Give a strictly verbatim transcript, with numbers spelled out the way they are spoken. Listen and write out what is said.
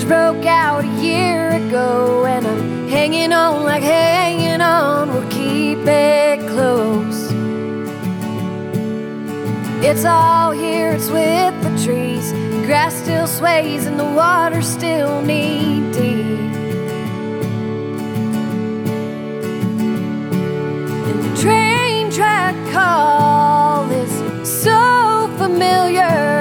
broke out a year ago, and I'm hanging on like hanging on. We'll keep it close. It's all here, it's with the trees. The grass still sways and the water still knee deep.